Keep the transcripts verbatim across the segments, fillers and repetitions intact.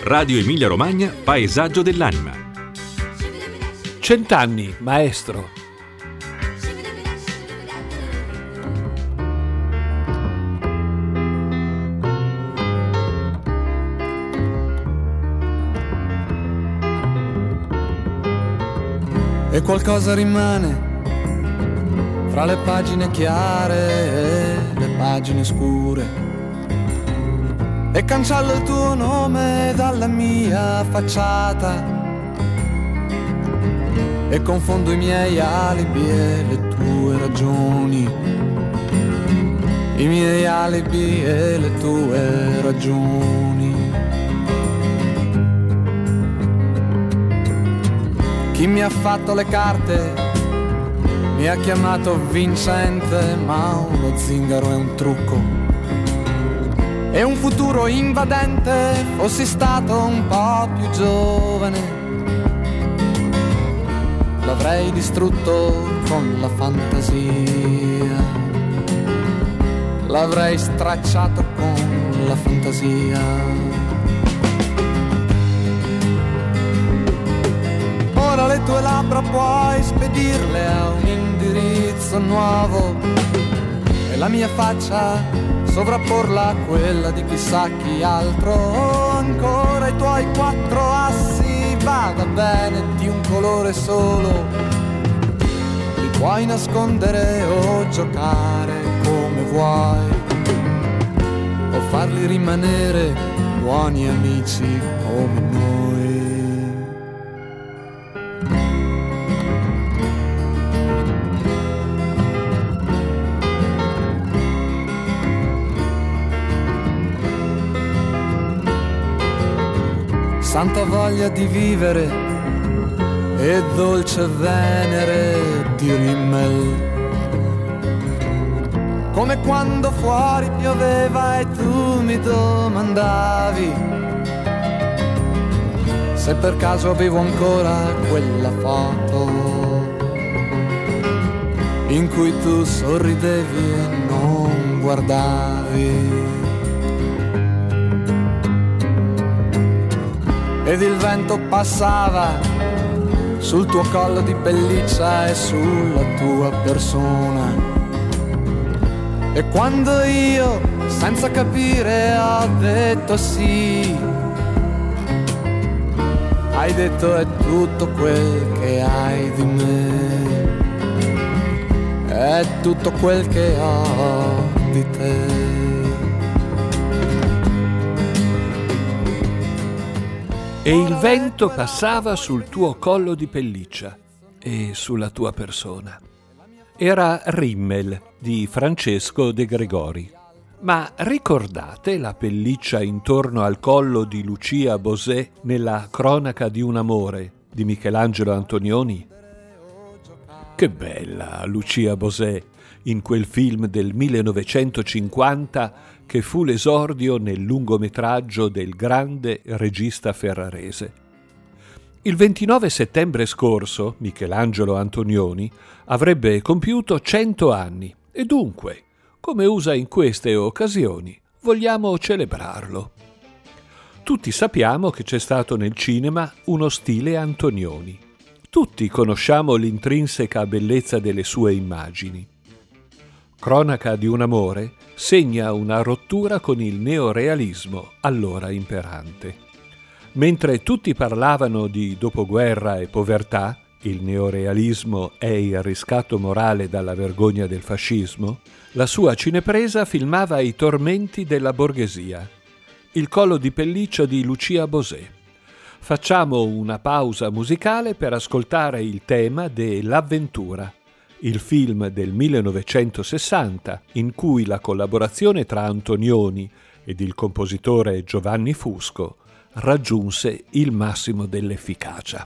Radio Emilia Romagna, Paesaggio dell'anima. Cent'anni, maestro. E qualcosa rimane fra le pagine chiare e le pagine scure, e cancello il tuo nome dalla mia facciata, e confondo i miei alibi e le tue ragioni, i miei alibi e le tue ragioni. Chi mi ha fatto le carte mi ha chiamato vincente, ma uno zingaro è un trucco e un futuro invadente. Fossi stato un po' più giovane, l'avrei distrutto con la fantasia, l'avrei stracciato con la fantasia. Ora le tue labbra puoi spedirle a un indirizzo nuovo e la mia faccia sovrapporla a quella di chissà chi altro. Ancora i tuoi quattro assi, vada bene, di un colore solo, li puoi nascondere o giocare come vuoi, o farli rimanere buoni amici come noi. Santa voglia di vivere e dolce venere di Rimmel, come quando fuori pioveva e tu mi domandavi se per caso avevo ancora quella foto in cui tu sorridevi e non guardavi. Ed il vento passava sul tuo collo di pelliccia e sulla tua persona, e quando io, senza capire, ho detto sì, hai detto è tutto quel che hai di me, è tutto quel che ho di te. E il vento passava sul tuo collo di pelliccia e sulla tua persona. Era Rimmel di Francesco De Gregori. Ma ricordate la pelliccia intorno al collo di Lucia Bosé nella Cronaca di un amore di Michelangelo Antonioni? Che bella Lucia Bosé in quel film del millenovecentocinquanta che fu l'esordio nel lungometraggio del grande regista ferrarese. Il ventinove settembre scorso Michelangelo Antonioni avrebbe compiuto cento anni e dunque, come usa in queste occasioni, vogliamo celebrarlo. Tutti sappiamo che c'è stato nel cinema uno stile Antonioni. Tutti conosciamo l'intrinseca bellezza delle sue immagini. Cronaca di un amore segna una rottura con il neorealismo allora imperante. Mentre tutti parlavano di dopoguerra e povertà, il neorealismo è il riscatto morale dalla vergogna del fascismo, la sua cinepresa filmava i tormenti della borghesia. Il collo di pelliccia di Lucia Bosé. Facciamo una pausa musicale per ascoltare il tema dell'Avventura, il film del millenovecentosessanta in cui la collaborazione tra Antonioni ed il compositore Giovanni Fusco raggiunse il massimo dell'efficacia.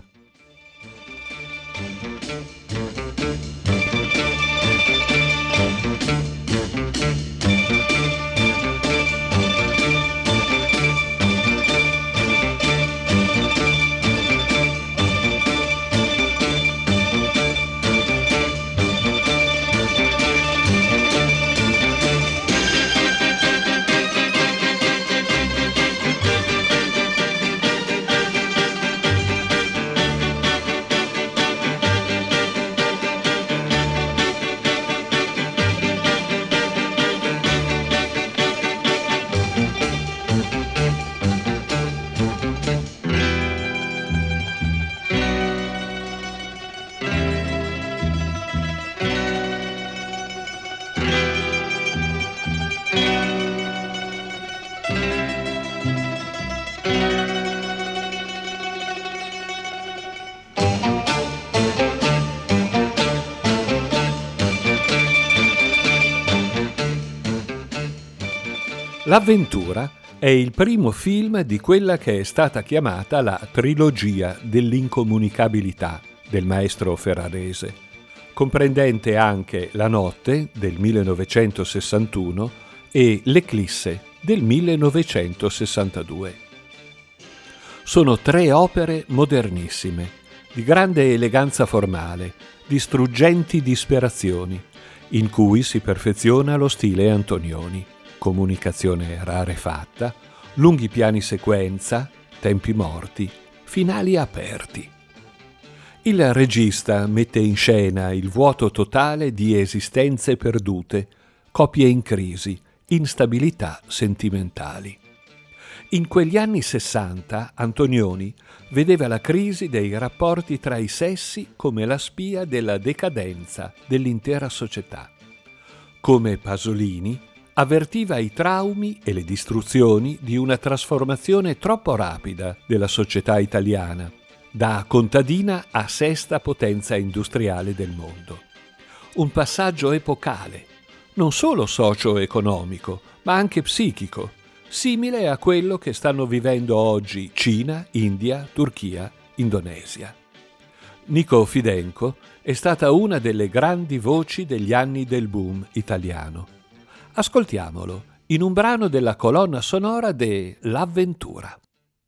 L'avventura è il primo film di quella che è stata chiamata la trilogia dell'incomunicabilità del maestro ferrarese, comprendente anche La notte del millenovecentosessantuno e L'eclisse del millenovecentosessantadue. Sono tre opere modernissime, di grande eleganza formale, di struggenti disperazioni, in cui si perfeziona lo stile Antonioni. Comunicazione rarefatta, lunghi piani sequenza, tempi morti, finali aperti. Il regista mette in scena il vuoto totale di esistenze perdute, coppie in crisi, instabilità sentimentali. In quegli anni sessanta Antonioni vedeva la crisi dei rapporti tra i sessi come la spia della decadenza dell'intera società. Come Pasolini, avvertiva i traumi e le distruzioni di una trasformazione troppo rapida della società italiana, da contadina a sesta potenza industriale del mondo. Un passaggio epocale, non solo socio-economico, ma anche psichico, simile a quello che stanno vivendo oggi Cina, India, Turchia, Indonesia. Nico Fidenco è stata una delle grandi voci degli anni del boom italiano. Ascoltiamolo in un brano della colonna sonora de L'avventura.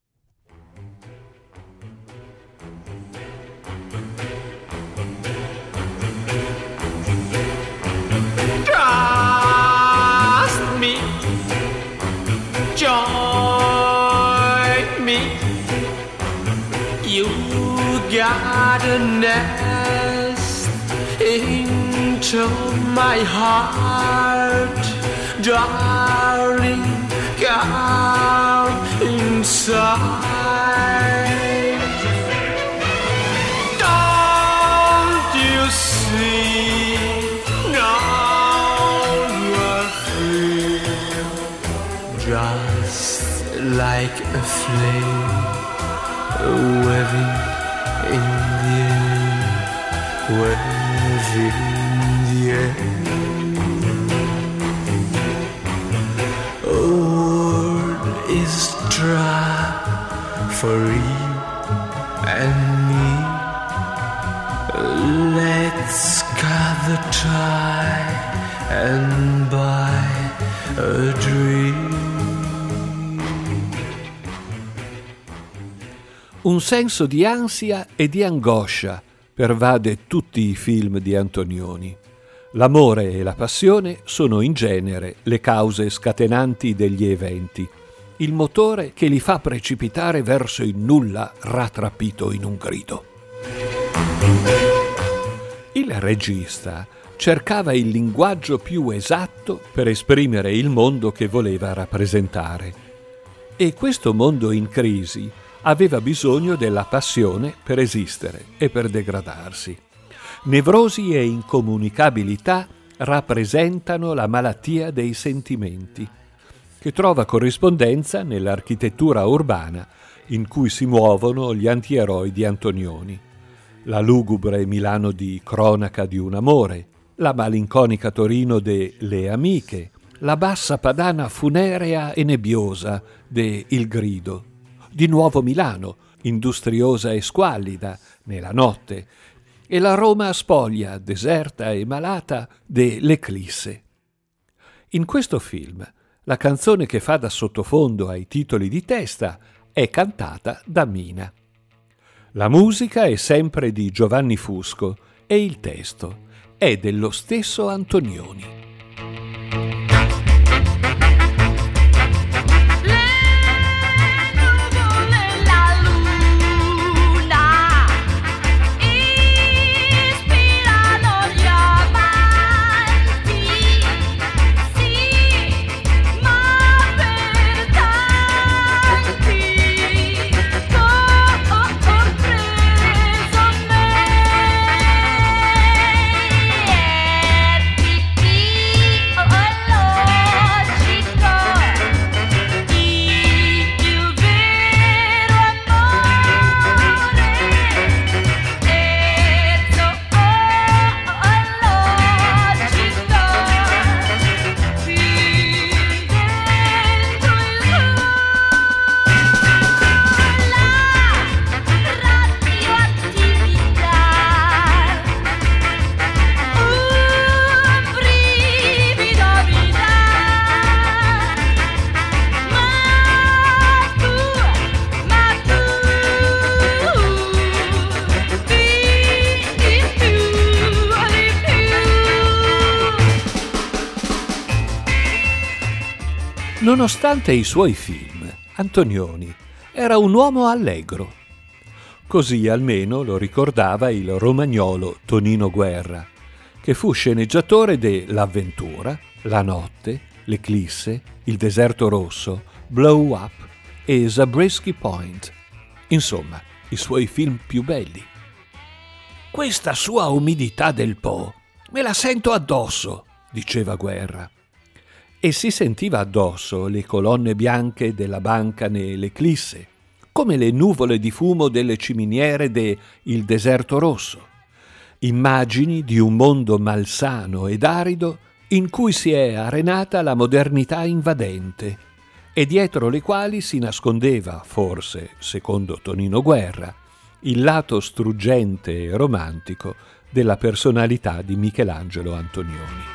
Trust me, join me, you got a nest into my heart. Darling, come inside. Don't you see? Now you're free, just like a flame, waving in the air, waving in the air. Is dry for you and me. Let's gather tie and buy a dream. Un senso di ansia e di angoscia pervade tutti i film di Antonioni. L'amore e la passione sono in genere le cause scatenanti degli eventi, il motore che li fa precipitare verso il nulla rattrappito in un grido. Il regista cercava il linguaggio più esatto per esprimere il mondo che voleva rappresentare. E questo mondo in crisi aveva bisogno della passione per esistere e per degradarsi. Nevrosi e incomunicabilità rappresentano la malattia dei sentimenti, che trova corrispondenza nell'architettura urbana in cui si muovono gli antieroi di Antonioni. La lugubre Milano di Cronaca di un amore, la malinconica Torino de Le amiche, la bassa padana funerea e nebbiosa de Il grido, di nuovo Milano, industriosa e squallida, nella notte, e la Roma spoglia, deserta e malata de L'eclisse. In questo film, la canzone che fa da sottofondo ai titoli di testa è cantata da Mina. La musica è sempre di Giovanni Fusco e il testo è dello stesso Antonioni. Be Nonostante i suoi film, Antonioni era un uomo allegro. Così almeno lo ricordava il romagnolo Tonino Guerra, che fu sceneggiatore de L'avventura, La notte, L'eclisse, Il deserto rosso, Blow Up e Zabriskie Point. Insomma, i suoi film più belli. «Questa sua umidità del Po me la sento addosso», diceva Guerra. E si sentiva addosso le colonne bianche della banca nell'eclisse, come le nuvole di fumo delle ciminiere de Il deserto rosso, immagini di un mondo malsano ed arido in cui si è arenata la modernità invadente e dietro le quali si nascondeva, forse, secondo Tonino Guerra, il lato struggente e romantico della personalità di Michelangelo Antonioni.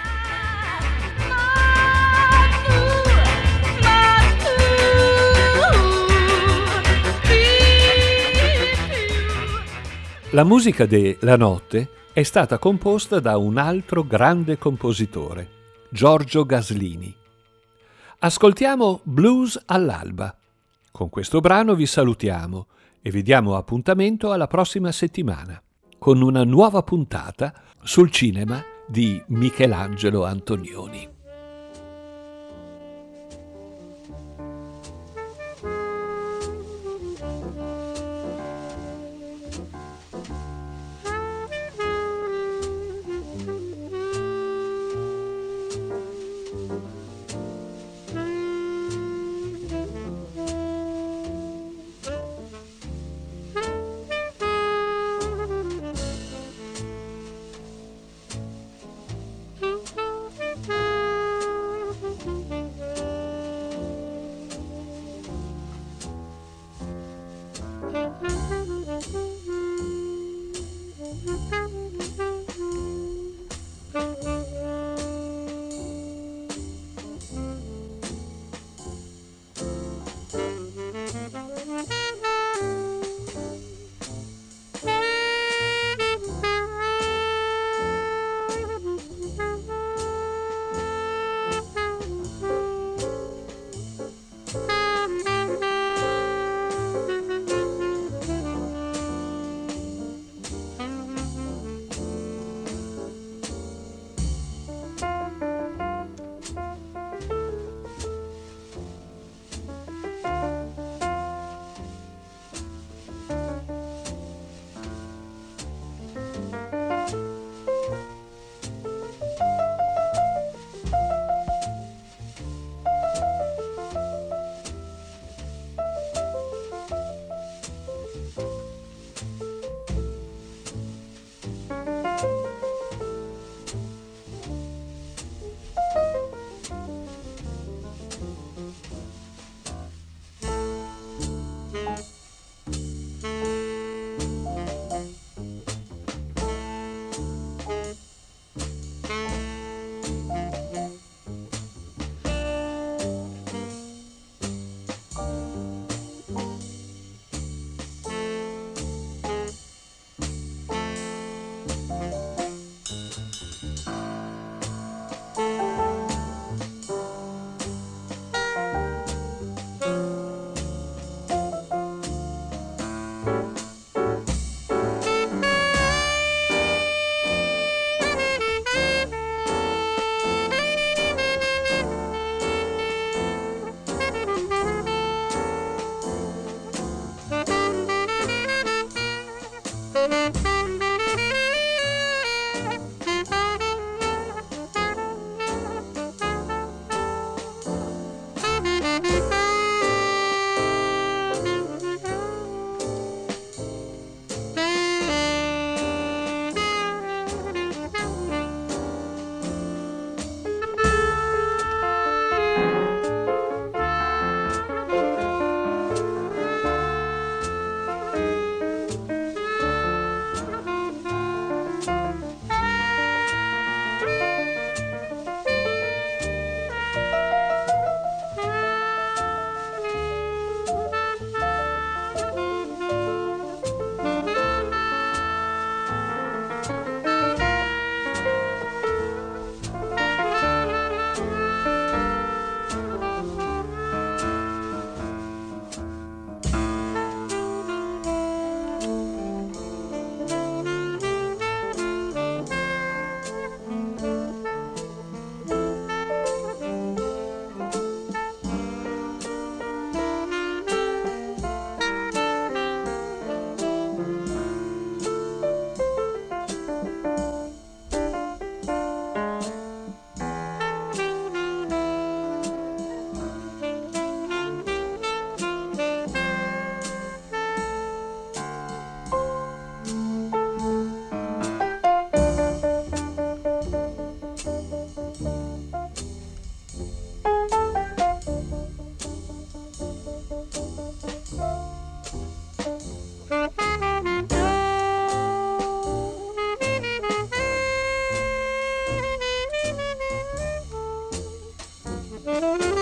La musica de La notte è stata composta da un altro grande compositore, Giorgio Gaslini. Ascoltiamo Blues all'alba. Con questo brano vi salutiamo e vi diamo appuntamento alla prossima settimana con una nuova puntata sul cinema di Michelangelo Antonioni. Thank you. Thank you.